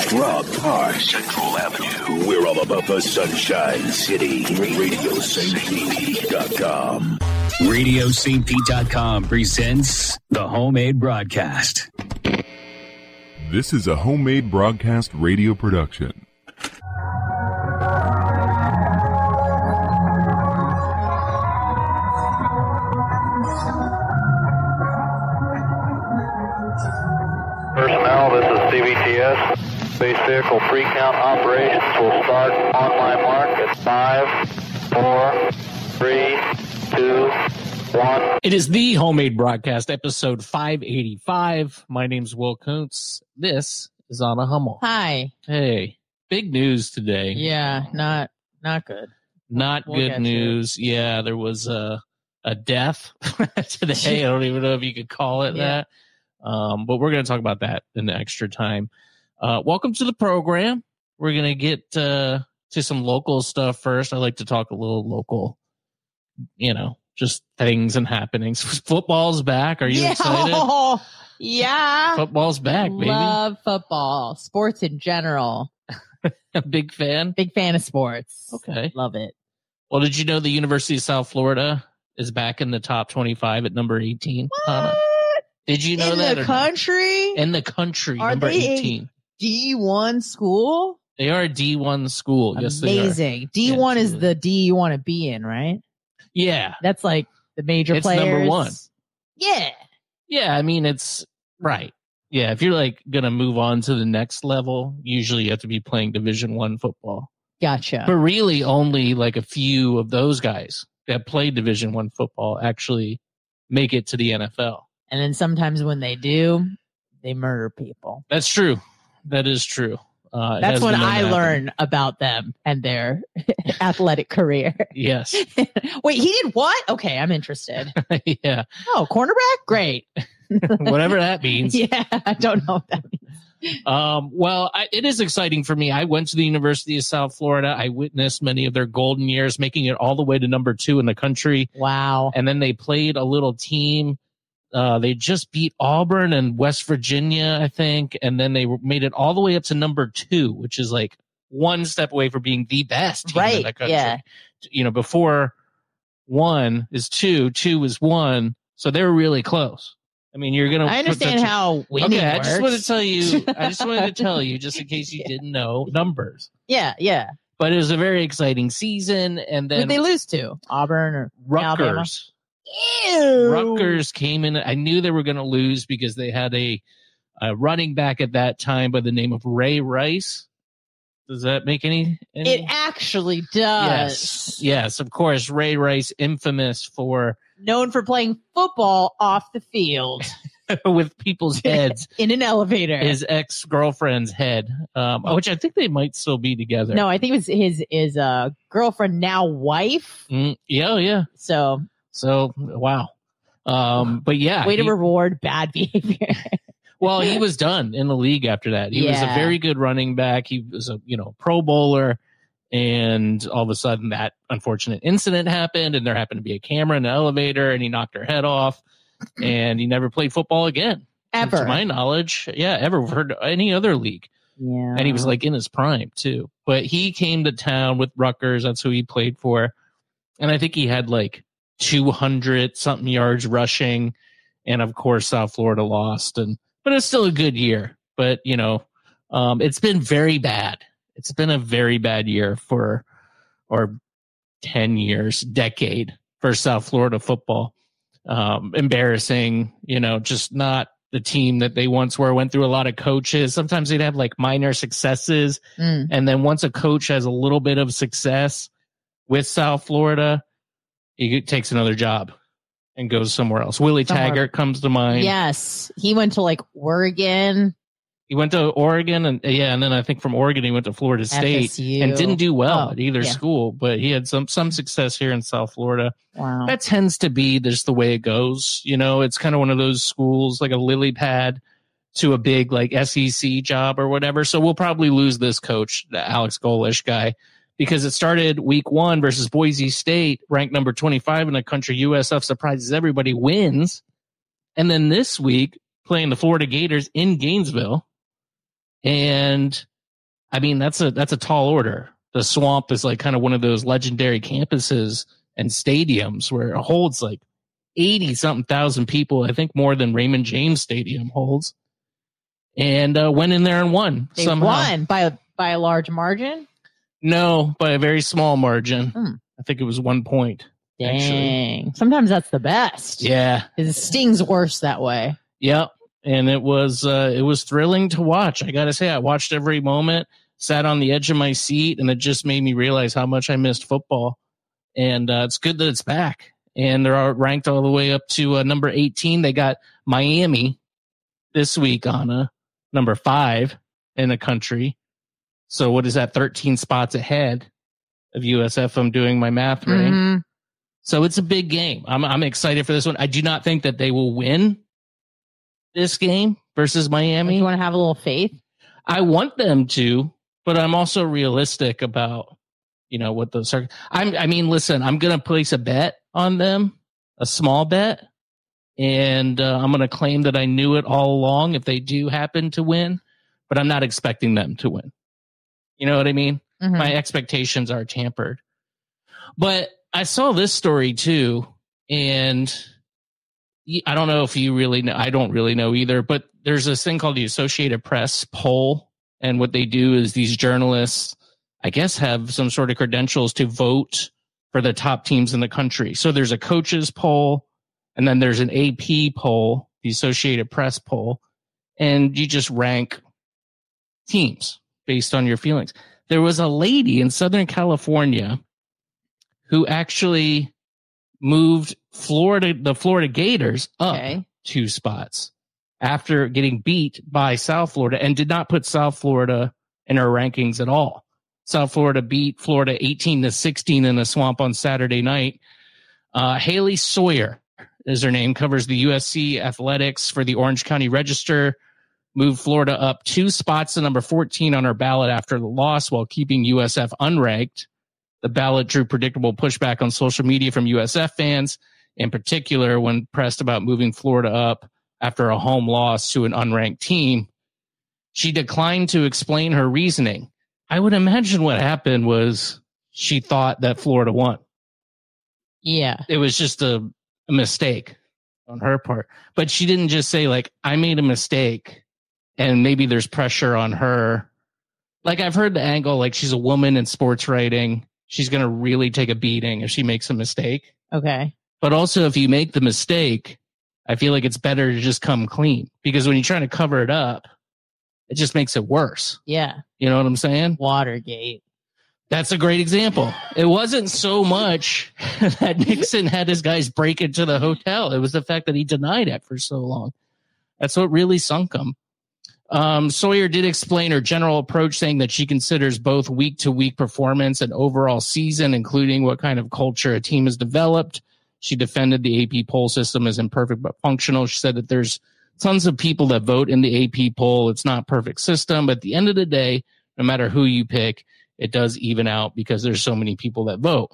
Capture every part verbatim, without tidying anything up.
Rob Park, Central Avenue. We're all about the Sunshine City. radio st p dot com. radio st p dot com presents the Homemade Broadcast. This is a Homemade Broadcast radio production. Personnel, this is C V T S. Space Vehicle Pre-Count operations will start on my mark at five, four, three, two, one. It is the Homemade Broadcast, episode five eighty-five. My name's Will Kuntz. This is Anna Hummel. Hi. Hey, big news today. Yeah, not not good. Not We'll good news. Yeah, there was a, a death today. I don't even know if you could call it Yeah. that. Um, but we're going to talk about that in the extra time. Uh, welcome to the program. We're going to get uh, to some local stuff first. I like to talk a little local, you know, just things and happenings. Football's back. Are you yeah. excited? Oh, yeah. Football's back, baby. Love football. Sports in general. A big fan. Big fan of sports. Okay. Love it. Well, did you know the University of South Florida is back in the top twenty-five at number eighteen? Anna? What? Did you know in that? the or country? not? In the country, Are number they a eighteen. D one school? They are a D one school. Yes, they are. Amazing. D one Yeah, is the D you want to be in, right? Yeah. That's like the major It's players. number one. Yeah. Yeah, I mean, it's right. Yeah, if you're like going to move on to the next level, usually you have to be playing Division One football. Gotcha. But really only like a few of those guys that play Division One football actually make it to the N F L. And then sometimes when they do, they murder people. That's true. That is true. Uh, it That's has when been known I to happen. learn about them and their athletic career. Yes. Wait, he did what? Okay, I'm interested. Yeah. Oh, cornerback? Great. Whatever that means. Yeah, I don't know what that means. Um, well, I, it is exciting for me. I went to the University of South Florida. I witnessed many of their golden years, making it all the way to number two in the country. Wow. And then they played a little team. Uh, they just beat Auburn and West Virginia, I think. And then they made it all the way up to number two, which is like one step away from being the best team in Right, the country. yeah. You know, before one is two, two is one. So they were really close. I mean, you're going to. I understand how winning Okay, I works. just wanted to tell you, I just wanted to tell you, just in case you didn't know numbers. Yeah, yeah. But it was a very exciting season. And Who'd then they lose to? Auburn or Alabama? Rutgers. Ew. Rutgers came in. I knew they were going to lose because they had a, a running back at that time by the name of Ray Rice. Does that make any? any? It actually does. Yes. Yes, of course. Ray Rice, infamous for Known for playing football off the field with people's heads. in an elevator. His ex-girlfriend's head, um, which I think they might still be together. No, I think it was his his uh, girlfriend, now wife. Mm, yeah, oh, yeah. So So, wow. Um, but yeah. way to he- reward bad behavior. well, he was done in the league after that. He was a Yeah. very good running back. He was a, you know, Pro Bowler. And all of a sudden that unfortunate incident happened and there happened to be a camera in the elevator and he knocked her head off and he never played football again. Ever. To my knowledge. Yeah, ever heard any other league. Yeah. And he was like in his prime too. But he came to town with Rutgers. That's who he played for. And I think he had like two hundred something yards rushing. And of course, South Florida lost. And but it's still a good year. But, you know, um, it's been very bad. It's been a very bad year for, or ten years, decade for South Florida football. Um, embarrassing, you know, just not the team that they once were. Went through a lot of coaches. Sometimes they'd have like minor successes. Mm. And then once a coach has a little bit of success with South Florida, he takes another job and goes somewhere else. Willie Somewhere. Taggart comes to mind. Yes. He went to like Oregon. He went to Oregon and yeah, and then I think from Oregon he went to Florida State F S U. and didn't do well Oh, at either yeah. school, but he had some some success here in South Florida. Wow. That tends to be just the way it goes. You know, it's kind of one of those schools like a lily pad to a big like S E C job or whatever. So we'll probably lose this coach, the Alex Golish guy, because it started week one versus Boise State, ranked number twenty-five in the country. U S F surprises everybody, wins. And then this week playing the Florida Gators in Gainesville. And I mean, that's a that's a tall order. The Swamp is like kind of one of those legendary campuses and stadiums where it holds like eighty something thousand people. I think more than Raymond James Stadium holds. And uh, went in there and won. They somehow. won by a, by a large margin? No, by a very small margin. Hmm. I think it was one point. Dang. Actually. Sometimes that's the best. Yeah. It stings worse that way. Yep. And it was uh, it was thrilling to watch. I got to say, I watched every moment, sat on the edge of my seat, and it just made me realize how much I missed football. And uh, it's good that it's back. And they're ranked all the way up to uh, number eighteen. They got Miami this week on a number five in the country. So what is that? thirteen spots ahead of U S F. I'm doing my math right. Mm-hmm. So it's a big game. I'm I'm excited for this one. I do not think that they will win this game versus Miami. You want to have a little faith? I want them to, but I'm also realistic about, you know, what those are. I'm, I mean, listen, I'm going to place a bet on them, a small bet, and uh, I'm going to claim that I knew it all along if they do happen to win, but I'm not expecting them to win. You know what I mean? Mm-hmm. My expectations are tampered. But I saw this story too, and I don't know if you really know. I don't really know either, but there's this thing called the Associated Press poll. And what they do is these journalists, I guess, have some sort of credentials to vote for the top teams in the country. So there's a coaches poll, and then there's an A P poll, the Associated Press poll, and you just rank teams based on your feelings. There was a lady in Southern California who actually moved Florida, the Florida Gators up Okay. two spots after getting beat by South Florida, and did not put South Florida in her rankings at all. South Florida beat Florida eighteen to sixteen in the Swamp on Saturday night. Uh, Haley Sawyer is her name, covers the U S C athletics for the Orange County Register, moved Florida up two spots to number fourteen on her ballot after the loss while keeping U S F unranked. The ballot drew predictable pushback on social media from U S F fans, in particular when pressed about moving Florida up after a home loss to an unranked team. She declined to explain her reasoning. I would imagine what happened was she thought that Florida won. Yeah. It was just a, a mistake on her part. But she didn't just say, like, I made a mistake and maybe there's pressure on her. Like, I've heard the angle, like, she's a woman in sports writing. She's going to really take a beating if she makes a mistake. Okay. But also, if you make the mistake, I feel like it's better to just come clean, because when you're trying to cover it up, it just makes it worse. Yeah. You know what I'm saying? Watergate. That's a great example. It wasn't so much that Nixon had his guys break into the hotel. It was the fact that he denied it for so long. That's what really sunk him. Um, Sawyer did explain her general approach, saying that she considers both week-to-week performance and overall season, including what kind of culture a team has developed. She defended the A P poll system as imperfect but functional. She said that there's tons of people that vote in the A P poll. It's not a perfect system, but at the end of the day, no matter who you pick, it does even out because there's so many people that vote.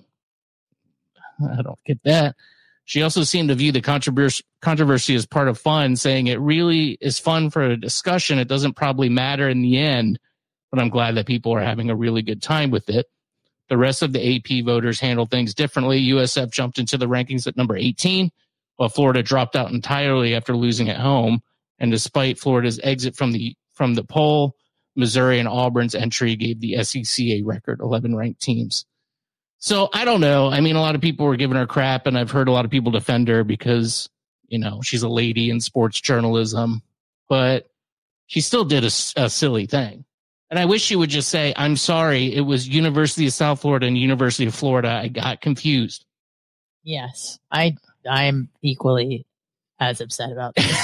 I don't get that. She also seemed to view the controversy, controversy as part of fun, saying it really is fun for a discussion. It doesn't probably matter in the end, but I'm glad that people are having a really good time with it. The rest of the A P voters handled things differently. U S F jumped into the rankings at number eighteen, while Florida dropped out entirely after losing at home. And despite Florida's exit from the from the poll, Missouri and Auburn's entry gave the S E C a record eleven ranked teams. So I don't know. I mean, a lot of people were giving her crap, and I've heard a lot of people defend her because, you know, she's a lady in sports journalism, but she still did a, a silly thing. And I wish she would just say, I'm sorry, it was University of South Florida and University of Florida. I got confused. Yes. I I'm equally as upset about this.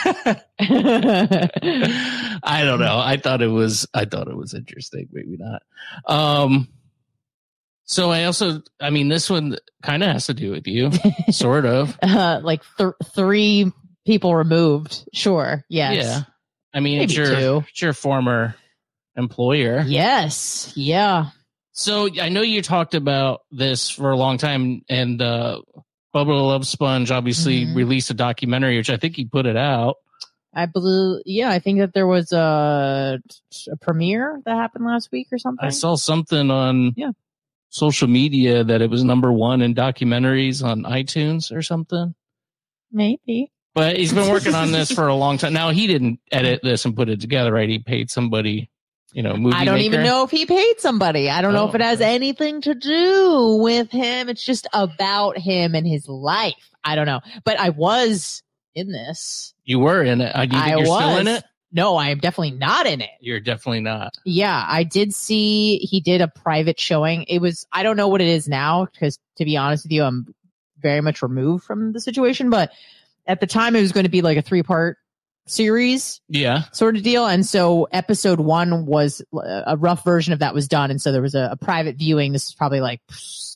I don't know. I thought it was, I thought it was interesting. Maybe not. Um, so I also, I mean, this one kind of has to do with you, sort of. Uh, like th- three people removed. Sure. Yes. Yeah. I mean, Maybe it's your, two. it's your former employer. Yes. Yeah. So I know you talked about this for a long time, and uh, Bubba the Love Sponge obviously Mhm. released a documentary, which I think he put it out. I believe, yeah, I think that there was a, a premiere that happened last week or something. I saw something on yeah. social media that it was number one in documentaries on iTunes or something. Maybe. But he's been working on this for a long time. Now, he didn't edit this and put it together, right? He paid somebody, you know, movie I don't maker. even know if he paid somebody. I don't Oh, know if it has okay. anything to do with him. It's just about him and his life. I don't know. But I was in this. You were in it. Uh, Do you think I you're was. still in it? No, I am definitely not in it. You're definitely not. Yeah, I did see he did a private showing. It was, I don't know what it is now, because to be honest with you, I'm very much removed from the situation. But at the time, it was going to be like a three part series Yeah. sort of deal. And so episode one was a rough version of that was done. And so there was a, a private viewing. This is probably like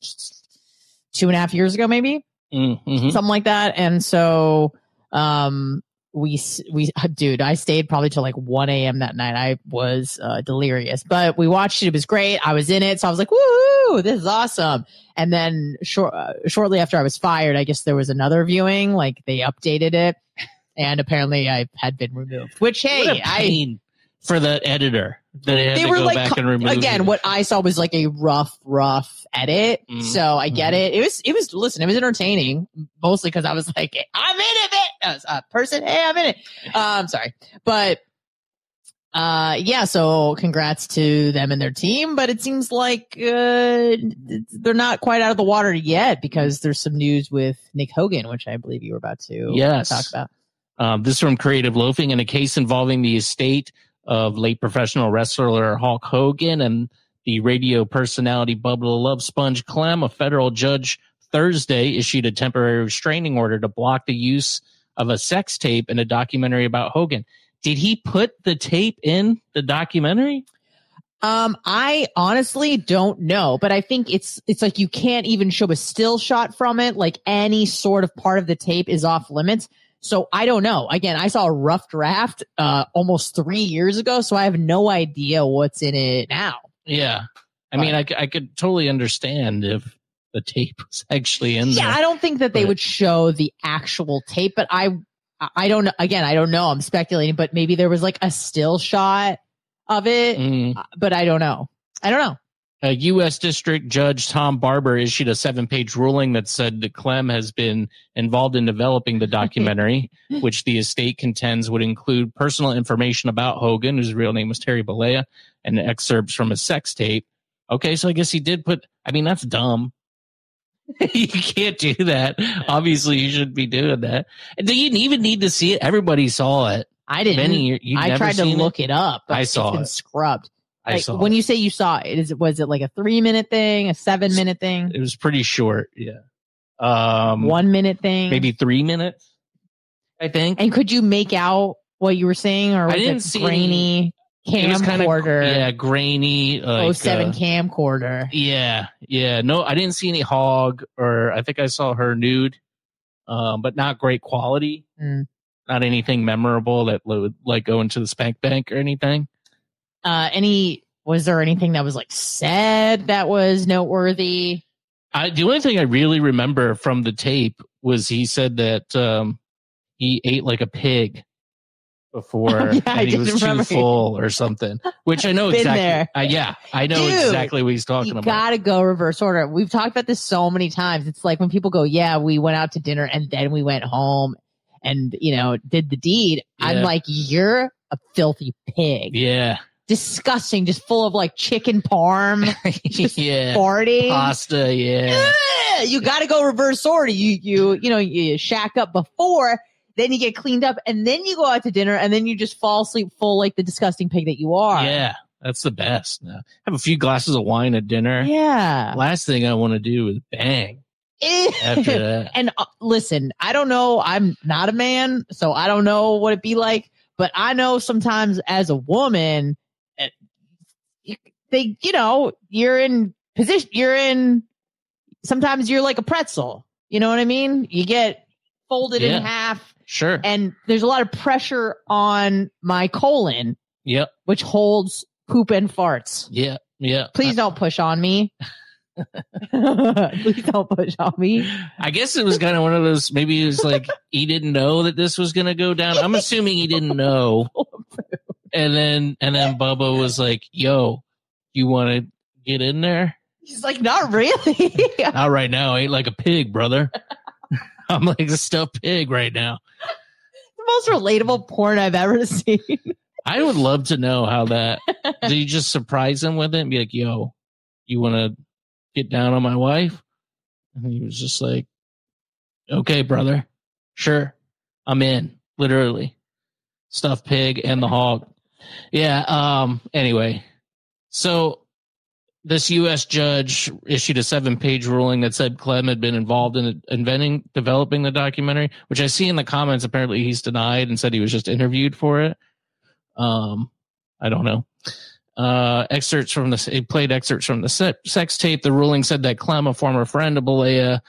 two and a half years ago, maybe Mm-hmm. something like that. And so, um, we, we, dude, I stayed probably till like one a.m. that night. I was uh, delirious, but we watched it. It was great. I was in it. So I was like, woo, this is awesome. And then short, uh, shortly after I was fired, I guess there was another viewing, like they updated it. And apparently I had been removed, which, hey, What a pain for the editor that they had they to were go like, back and remove again, it. what I saw was like a rough, rough edit. Mm. So I get it. It was, it was, listen, it was entertaining, mostly because I was like, I'm in it, man. As a person, hey, I'm in it. Um, sorry. But, uh, yeah, so congrats to them and their team, but it seems like, uh, they're not quite out of the water yet because there's some news with Nick Hogan, which I believe you were about to Yes. talk about. Um, this is from Creative Loafing. In a case involving the estate of late professional wrestler Hulk Hogan and the radio personality Bubba the Love Sponge Clem, a federal judge Thursday issued a temporary restraining order to block the use of a sex tape in a documentary about Hogan. Did he put the tape in the documentary? Um, I honestly don't know, but I think it's, it's like you can't even show a still shot from it. Like any sort of part of the tape is off limits. So I don't know. Again, I saw a rough draft, uh, almost three years ago. So I have no idea what's in it now. Yeah. I mean, I, c- I could totally understand if the tape was actually in there. Yeah. I don't think that they But- would show the actual tape, but I, I don't know. Again, I don't know. I'm speculating, but maybe there was like a still shot of it, Mm. but I don't know. I don't know. A U S District Judge Tom Barber issued a seven-page ruling that said that Clem has been involved in developing the documentary, which the estate contends would include personal information about Hogan, whose real name was Terry Bollea, and excerpts from a sex tape. Okay, so I guess he did put, I mean, that's dumb. You can't do that. Obviously, you shouldn't be doing that. And you didn't even need to see it. Everybody saw it. I didn't. Benny, you'd I never tried to seen look it? it, up. But I saw it's been it. scrubbed. I Like, saw when it. you say you saw it, is it was it like a three minute thing, a seven minute thing, It was pretty short, yeah. Um, one minute thing, maybe three minutes, I think. And could you make out what you were saying, or was I didn't it see grainy It was kinda- camcorder? yeah, grainy. Like, oh seven uh, camcorder. Yeah, yeah. No, I didn't see any hog, or I think I saw her nude, um, but not great quality. Mm. Not anything memorable that would like go into the spank bank or anything. Uh, any was there anything that was like said that was noteworthy? I, the only thing I really remember from the tape was he said that um, he ate like a pig before, Oh, yeah, I and he did was remember. too full or something. Which I know Been exactly. there. Uh, yeah, I know Dude, exactly what he's talking You about. gotta go reverse order. We've talked about this so many times. It's like when people go, "Yeah, we went out to dinner and then we went home and you know did the deed." I'm Yeah. like, "You're a filthy pig." Yeah, Disgusting, just full of like chicken parm, just yeah. farting. Pasta, yeah. Ugh, you got to go reverse order. You you you know you shack up before, then you get cleaned up, and then you go out to dinner, and then you just fall asleep full like the disgusting pig that you are. Yeah, that's the best. Now, have a few glasses of wine at dinner. Yeah. Last thing I want to do is bang after that. And uh, listen, I don't know. I'm not a man, so I don't know what it'd be like. But I know sometimes as a woman, uh, you- they, you know, you're in position. You're in. Sometimes you're like a pretzel. You know what I mean? You get folded Yeah. in half, Sure. and there's a lot of pressure on my colon, Yep. which holds poop and farts. Yeah. Yeah. Please don't push on me. Please don't push on me. I guess it was kind of one of those, maybe it was like he didn't know that this was going to go down. I'm assuming he didn't know. And then, and then Bubba was like, yo, you want to get in there? He's like, not really. Not right now. I ate like a pig, brother. I'm like a stuffed pig right now. The most relatable porn I've ever seen. I would love to know how that, did you just surprise him with it and be like, yo, you want to get down on my wife? And he was just like, okay, brother. Sure. I'm in. Literally. Stuffed pig and the hog. Yeah. Um, anyway, so this U S judge issued a seven-page ruling that said Clem had been involved in inventing, developing the documentary, which I see in the comments. Apparently he's denied and said he was just interviewed for it. Um, I don't know. Uh, excerpts from the, it played excerpts from the se- sex tape. The ruling said that Clem, a former friend of Bollea,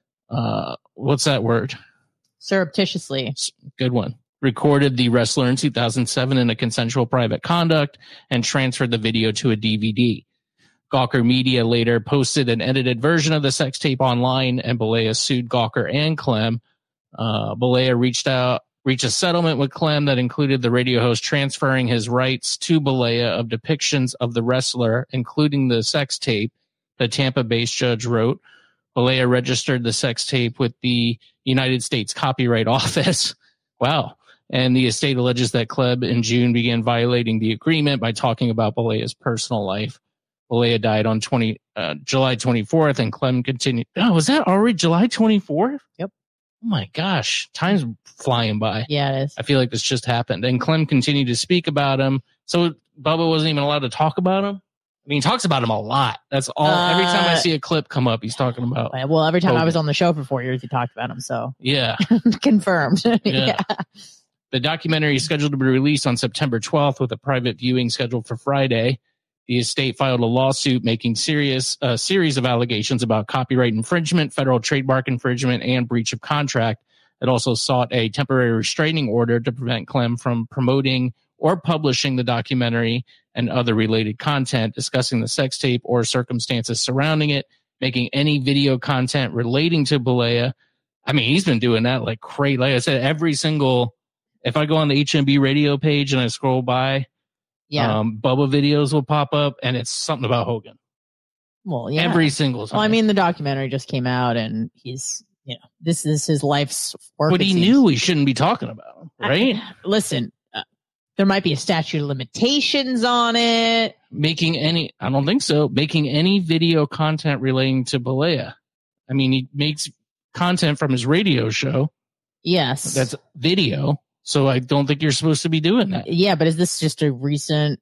uh, what's that word? Surreptitiously. Good one. Recorded the wrestler in two thousand seven in a consensual private conduct and transferred the video to a D V D. Gawker Media later posted an edited version of the sex tape online, and Bollea sued Gawker and Clem. Uh, Bollea reached out, reached a settlement with Clem that included the radio host transferring his rights to Bollea of depictions of the wrestler, including the sex tape. The Tampa-based judge wrote, Bollea registered the sex tape with the United States Copyright Office. Wow. And the estate alleges that Clem in June began violating the agreement by talking about Bollea's personal life. Bollea died on twenty, uh, July twenty-fourth, and Clem continued. Oh, was that already July twenty-fourth? Yep. Oh my gosh. Time's flying by. Yeah, it is. I feel like this just happened. And Clem continued to speak about him. So Bubba wasn't even allowed to talk about him? I mean, he talks about him a lot. That's all. Uh, every time I see a clip come up, he's talking about. Well, every time Hogan. I was on the show for four years, he talked about him. So yeah. Confirmed. Yeah. Yeah. The documentary is scheduled to be released on September twelfth with a private viewing scheduled for Friday. The estate filed a lawsuit making serious a uh, series of allegations about copyright infringement, federal trademark infringement, and breach of contract. It also sought a temporary restraining order to prevent Clem from promoting or publishing the documentary and other related content discussing the sex tape or circumstances surrounding it, making any video content relating to Bollea. I mean, he's been doing that like crazy. Like I said, every single, if I go on the H M B radio page and I scroll by, yeah, um, Bubba videos will pop up and it's something about Hogan. Well, yeah. Every single time. Well, I mean, the documentary just came out and he's, you know, this is his life's work. But he knew he shouldn't be talking about him, right? I, listen, uh, there might be a statute of limitations on it. Making any, I don't think so. Making any video content relating to Bollea. I mean, he makes content from his radio show. Yes. That's video. So I don't think you're supposed to be doing that. Yeah, but is this just a recent,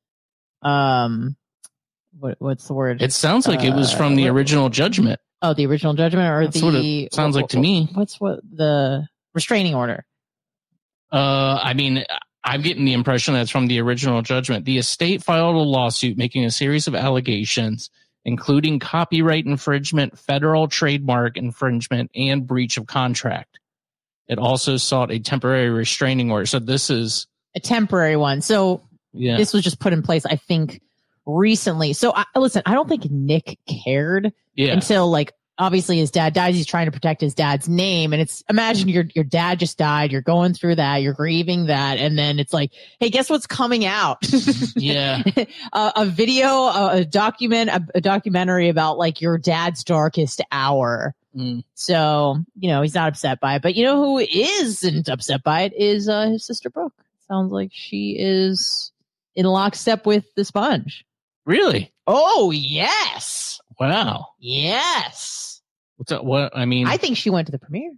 um, what what's the word? It sounds like uh, it was from the original judgment. Oh, the original judgment, or That's the what it sounds what, like to me. What's what the restraining order? Uh, I mean, I'm getting the impression that it's from the original judgment. The estate filed a lawsuit making a series of allegations, including copyright infringement, federal trademark infringement, and breach of contract. It also sought a temporary restraining order. So this is a temporary one. So yeah. This was just put in place, I think, recently. So I, listen, I don't think Nick cared yeah. until like obviously his dad dies. He's trying to protect his dad's name, and it's imagine your your dad just died. You're going through that. You're grieving that, and then it's like, hey, guess what's coming out? yeah, a, a video, a, a document, a, a documentary about like your dad's darkest hour. Mm. So, you know, he's not upset by it. But you know who isn't upset by it is uh, his sister Brooke. Sounds like she is in lockstep with the Sponge. Really? Oh, yes. Wow. Yes. What's that? What? I mean, I think she went to the premiere.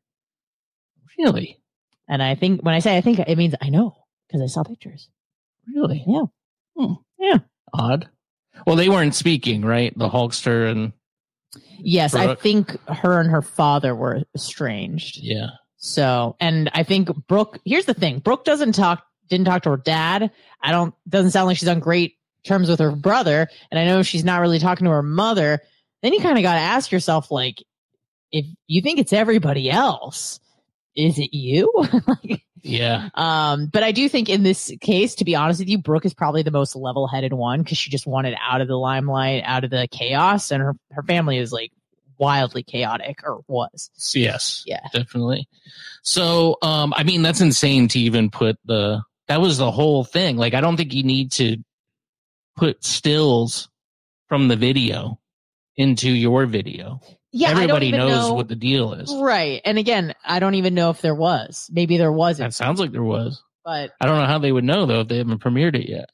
Really? And I think when I say I think, it means I know because I saw pictures. Really? Yeah. Hmm. Yeah. Odd. Well, they weren't speaking, right? The Hulkster and... Yes, Brooke. I think her and her father were estranged. Yeah. So, and I think Brooke, here's the thing. Brooke doesn't talk, didn't talk to her dad. I don't, doesn't sound like she's on great terms with her brother. And I know she's not really talking to her mother. Then you kind of got to ask yourself, like, if you think it's everybody else, is it you? Like, Yeah. Um, but I do think in this case, to be honest with you, Brooke is probably the most level-headed one because she just wanted out of the limelight, out of the chaos, and her, her family is like wildly chaotic, or was. Yes. Yeah. Definitely. So, um, I mean, that's insane to even put the, that was the whole thing. Like, I don't think you need to put stills from the video into your video. Yeah, everybody I don't even knows know. what the deal is. Right. And again, I don't even know if there was. Maybe there wasn't. That sounds like there was. But I don't know how they would know, though, if they haven't premiered it yet.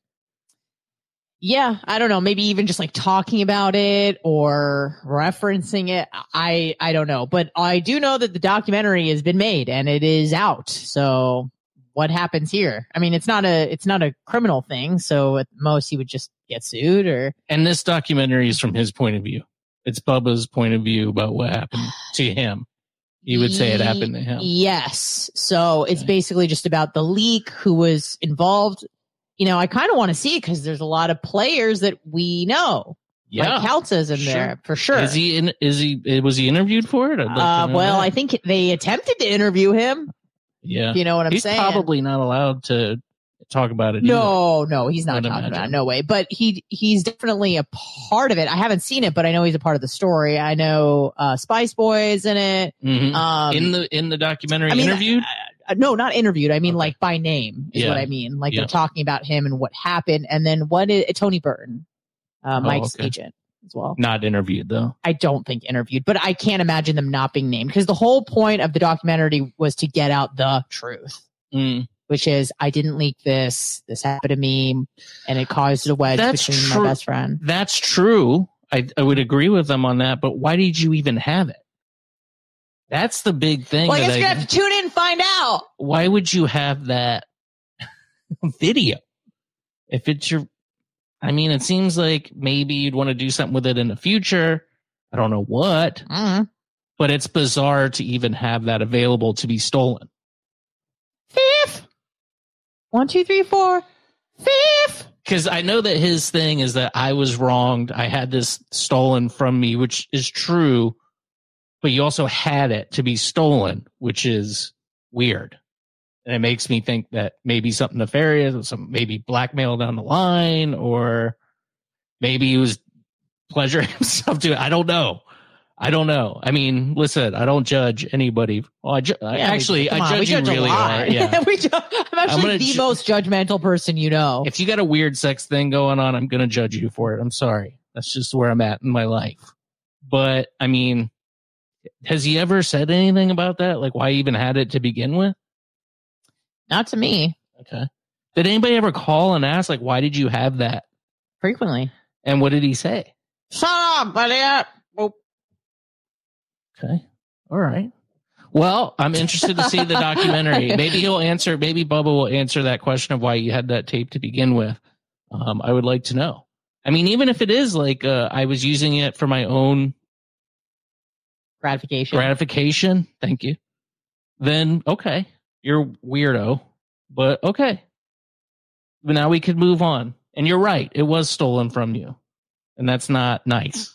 yeah, I don't know. Maybe even just like talking about it or referencing it. I I don't know. But I do know that the documentary has been made and it is out. So what happens here? I mean, it's not a it's not a criminal thing. So at most he would just get sued or. And this documentary is from his point of view. It's Bubba's point of view about what happened to him. He would say it happened to him. Yes. So it's Okay. basically just about the leak, who was involved. You know, I kind of want to see it because there's a lot of players that we know. Yeah. Like Kelta's in Sure. there for sure. Is he in? Is he? Was he interviewed for it? I'd like to Uh, know well, that. I think they attempted to interview him. yeah. If you know what I'm He's saying? probably not allowed to talk about it. either. No, no, he's not I'd talking imagine. about it. No way. But he he's definitely a part of it. I haven't seen it, but I know he's a part of the story. I know uh, Spice Boy's in it. Mhm. Um, in the in the documentary I mean, interviewed. Uh, no, not interviewed. I mean, Okay. like by name is Yeah. what I mean. Like Yeah. they're talking about him and what happened, and then what is Tony Burton, uh, Mike's okay. agent as well. Not interviewed though. I don't think interviewed, but I can't imagine them not being named because the whole point of the documentary was to get out the truth, Mm. which is I didn't leak this. This happened to me, and it caused a wedge That's between true. my best friend. That's true. I I would agree with them on that. But why did you even have it? That's the big thing. Well, I that guess I- you're gonna have to tune in and find out. why would you have that video if it's your? I mean, it seems like maybe you'd want to do something with it in the future. I don't know what, Mm. but it's bizarre to even have that available to be stolen. Fifth. One, two, three, four. Fifth. Because I know that his thing is that I was wronged. I had this stolen from me, which is true, but you also had it to be stolen, which is weird. And it makes me think that maybe something nefarious, or some maybe blackmail down the line, or maybe he was pleasuring himself to it. I don't know. I don't know. I mean, listen, I don't judge anybody. Well, I ju- I Yeah, we- actually, come I on, judge we you judge a really lot. hard. Yeah. we ju- I'm actually gonna the ju- most judgmental person you know. If you got a weird sex thing going on, I'm going to judge you for it. I'm sorry. That's just where I'm at in my life. But I mean, has he ever said anything about that? Like why he even had it to begin with? Not to me, Okay. Did anybody ever call and ask, like, why did you have that? frequently. And what did he say? Shut up, idiot. Oh, Okay. All right. Well, I'm interested to see the documentary. Maybe he'll answer, maybe Bubba will answer that question of why you had that tape to begin with. Um, I would like to know. I mean, even if it is like, uh, I was using it for my own gratification. gratification, thank you, then okay, you're weirdo, but okay. But now we could move on. And you're right, it was stolen from you. And that's not nice.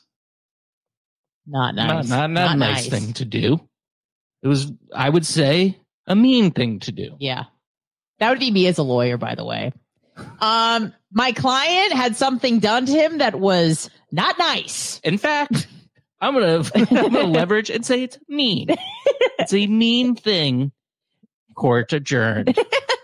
Not nice. Not, not, not a nice, thing to do. It was, I would say, a mean thing to do. Yeah. That would be me as a lawyer, by the way. Um, my client had something done to him that was not nice. In fact, I'm gonna I'm gonna leverage and say it's mean. It's a mean thing. Court adjourned.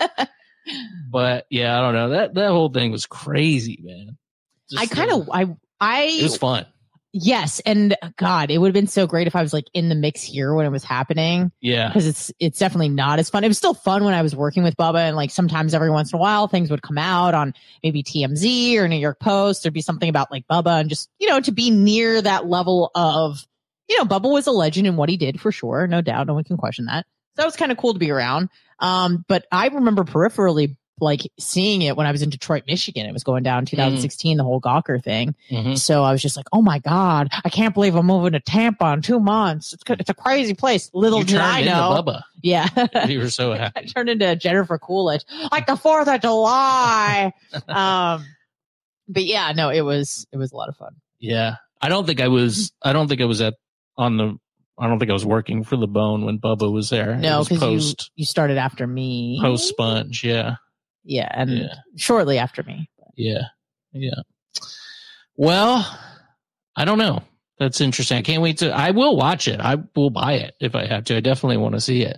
But yeah, I don't know. That that whole thing was crazy, man. Just, I kind of, uh, I, I, it was fun. yes. And God, it would have been so great if I was like in the mix here when it was happening. Yeah. Because it's it's definitely not as fun. It was still fun when I was working with Bubba, and like sometimes every once in a while things would come out on maybe T M Z or New York Post. There'd be something about like Bubba, and just, you know, to be near that level of, you know, Bubba was a legend in what he did for sure, no doubt, no one can question that. So that was kind of cool to be around. Um, but I remember peripherally like seeing it when I was in Detroit, Michigan. It was going down in two thousand sixteen, the whole Gawker thing. Mhm. So I was just like, oh my God, I can't believe I'm moving to Tampa in two months. It's it's a crazy place. Little You did turned I into know. Bubba. Yeah. You were so I happy. turned into Jennifer Coolidge, like the fourth of July. um, but yeah, no, it was, it was a lot of fun. Yeah. I don't think I was I don't think I was at on the I don't think I was working for the Bone when Bubba was there. No, because you, post you started after me. post Sponge, yeah. Yeah, and Yeah. shortly after me. Yeah. Yeah. Well, I don't know. That's interesting. I can't wait to I will watch it. I will buy it if I have to. I definitely want to see it.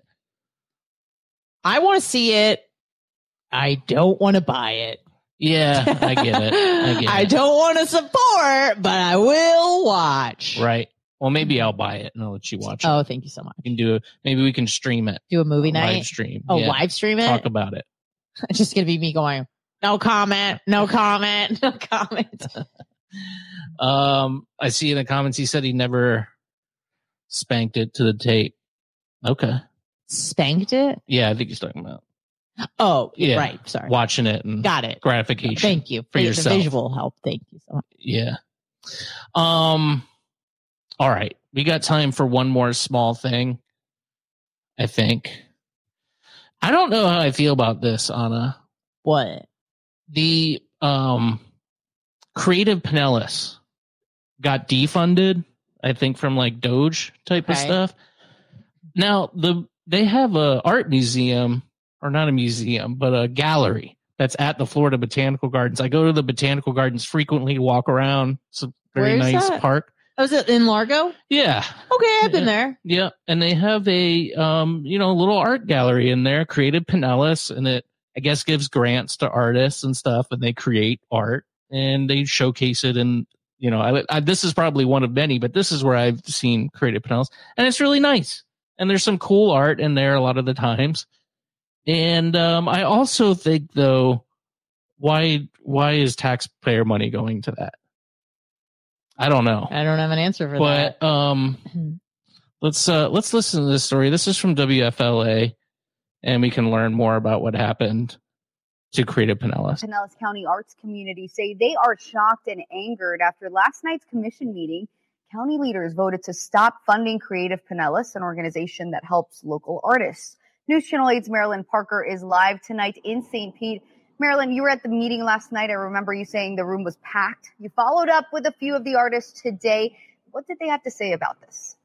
I want to see it. I don't want to buy it. Yeah, I get it. I get I it. don't want to support, but I will watch. Right. Well, maybe I'll buy it and I'll let you watch it. Oh, thank you so much. We can do it. Maybe we can stream it. Do a movie night? Live stream. Oh, Yeah. live stream it? Talk about it. It's just going to be me going, no comment, no comment, no comment. Um, I see in the comments he said he never spanked it to the tape. Okay. Spanked it? Yeah, I think he's talking about Oh, Yeah. right. Sorry. watching it and Got it. gratification. Thank you for the yourself. visual help. Thank you so much. Yeah. Um. All right, we got time for one more small thing. I think. I don't know how I feel about this, Anna. What? The um, Creative Pinellas got defunded. I think from like Doge type of Okay. stuff. Now the they have a art museum, or not a museum, but a gallery that's at the Florida Botanical Gardens. I go to the Botanical Gardens frequently to walk around. It's a very Where's nice that? park. Oh, is it in Largo? Yeah. Okay, I've been Yeah. there. Yeah, and they have a um, you know, little art gallery in there, Creative Pinellas, and it I guess gives grants to artists and stuff, and they create art and they showcase it. And you know, I, I, this is probably one of many, but this is where I've seen Creative Pinellas, and it's really nice. And there's some cool art in there a lot of the times. And um, I also think though, why why is taxpayer money going to that? I don't know. I don't have an answer for But that. um, let's uh, let's listen to this story. This is from W F L A, and we can learn more about what happened to Creative Pinellas. Pinellas County arts community say they are shocked and angered after last night's commission meeting. County leaders voted to stop funding Creative Pinellas, an organization that helps local artists. News Channel eight's Marilyn Parker is live tonight in Saint Pete. Marilyn, you were at the meeting last night. I remember you saying the room was packed. You followed up with a few of the artists today. What did they have to say about this?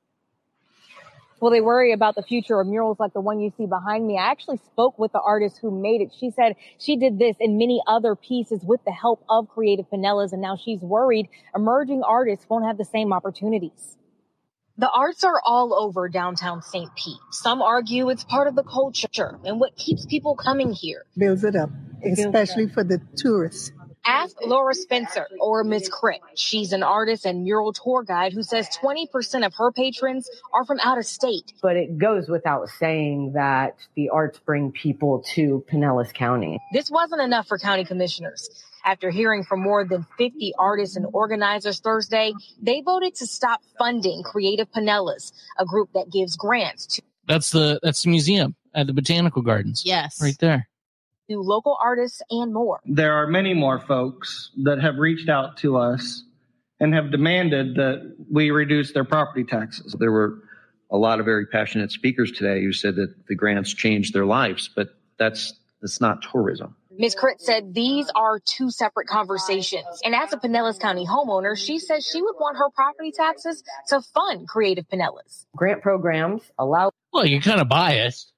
Well, they worry about the future of murals like the one you see behind me. I actually spoke with the artist who made it. She said she did this and many other pieces with the help of Creative Pinellas, and now she's worried emerging artists won't have the same opportunities. The arts are all over downtown Saint Pete. Some argue it's part of the culture and what keeps people coming here. Builds it up, especially for the tourists. Ask Laura Spencer or Miss Crit. She's an artist and mural tour guide who says twenty percent of her patrons are from out of state. But it goes without saying that the arts bring people to Pinellas County. This wasn't enough for county commissioners. After hearing from more than fifty artists and organizers Thursday, they voted to stop funding Creative Pinellas, a group that gives grants to That's the that's the museum at the Botanical Gardens. Yes. Right there. local artists and more. There are many more folks that have reached out to us and have demanded that we reduce their property taxes. There were a lot of very passionate speakers today who said that the grants changed their lives, but that's that's not tourism. Miz Crit said these are two separate conversations. And as a Pinellas County homeowner, she says she would want her property taxes to fund Creative Pinellas. Grant programs allow Well, you're kind of biased.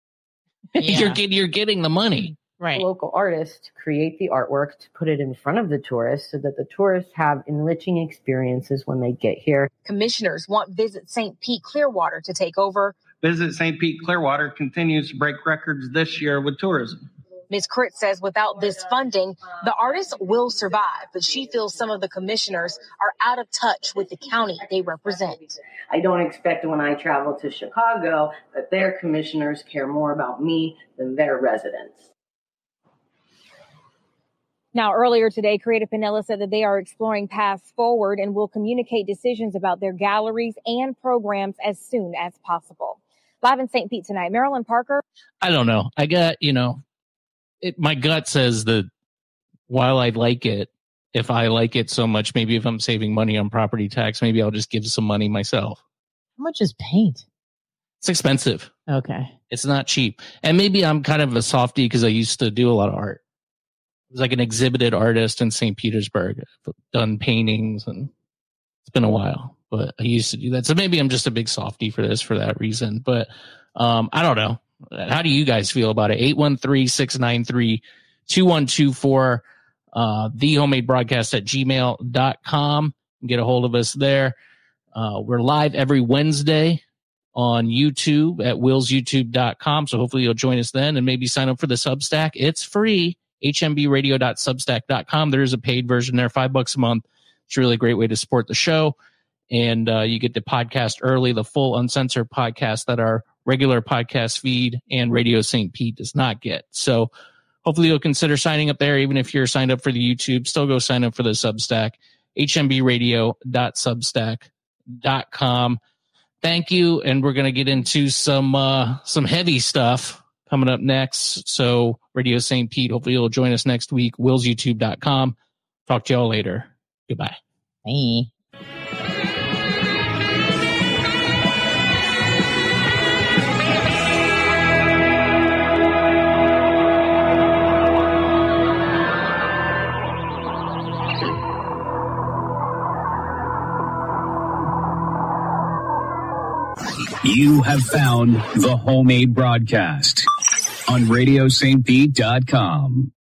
Yeah. you're getting you're getting the money. Right. local artists to create the artwork to put it in front of the tourists so that the tourists have enriching experiences when they get here. Commissioners want Visit Saint Pete Clearwater to take over. Visit Saint Pete Clearwater continues to break records this year with tourism. Miz Crit says without this funding, the artists will survive, but she feels some of the commissioners are out of touch with the county they represent. I don't expect when I travel to Chicago that their commissioners care more about me than their residents. Now, earlier today, Creative Pinellas said that they are exploring paths forward and will communicate decisions about their galleries and programs as soon as possible. Live in Saint Pete tonight, Marilyn Parker. I don't know. I got, you know, it, my gut says that while I like it, if I like it so much, maybe if I'm saving money on property tax, maybe I'll just give some money myself. How much is paint? It's expensive. Okay. It's not cheap. And maybe I'm kind of a softie because I used to do a lot of art. I was like an exhibited artist in Saint Petersburg. I've done paintings, and it's been a while. but I used to do that. So maybe I'm just a big softie for this for that reason. But um, I don't know. How do you guys feel about it? eight one three, six nine three, two one two four, uh, the homemade broadcast at gmail dot com. Get a hold of us there. Uh, we're live every Wednesday on YouTube at wills youtube dot com. So hopefully you'll join us then and maybe sign up for the Substack. It's free. h m b radio dot substack dot com. There is a paid version there, five bucks a month. It's a really great way to support the show. And uh, you get the podcast early, the full uncensored podcast that our regular podcast feed and Radio Saint Pete does not get. So hopefully you'll consider signing up there. Even if you're signed up for the YouTube, still go sign up for the Substack, h m b radio dot substack dot com. Thank you. And we're going to get into some uh, some heavy stuff coming up next. So Radio Saint Pete, hopefully you'll join us next week, wills youtube dot com. Talk to y'all later. Goodbye. Bye. You have found the homemade broadcast on radio saint pete dot com.